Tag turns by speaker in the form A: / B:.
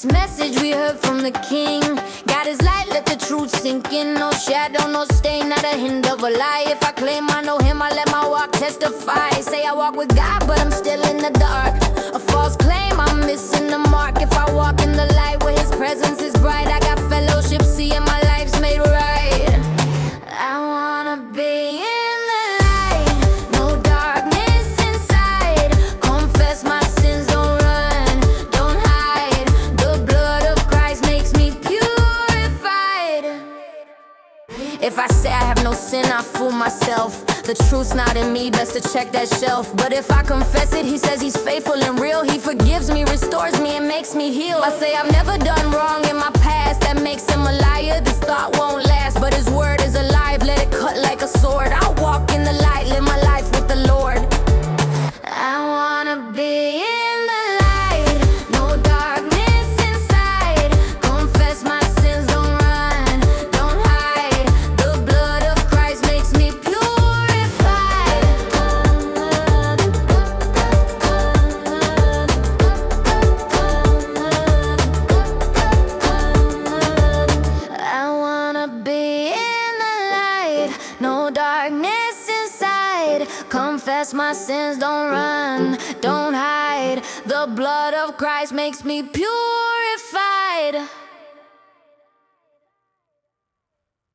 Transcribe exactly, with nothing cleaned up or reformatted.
A: This message we heard from the King. God is light, let the truth sink in. No shadow, no stain, not a hint of a lie. If I claim I know him, I let my walk testify. Say I walk with God, but I'm still in the dark. A false claim, I'm missing the mark. If I walk in the light where his presence is bright, I got fellowship, seeing my life's made right. I wanna be in the light, no darkness inside. Confess my sins, don't run, don't hide. The blood of Christ makes me purified. If I say I have no sin, I fool myself. The truth's not in me, best to check that shelf. But if I confess it, he says he's faithful and real. He forgives me, restores me, and makes me heal. I say I've never done wrong in my past, that makes him a liar. This thought won't last, but his word is alive. Let it cut like a sword. I'll walk in the light, live my life with the Lord. I wanna be in the light, no darkness inside. Confess my sins, don't run, don't hide. The blood of Christ makes me purified. I wanna be in the light, no darkness inside. Confess my sins, don't run, don't hide. The blood of Christ makes me purified.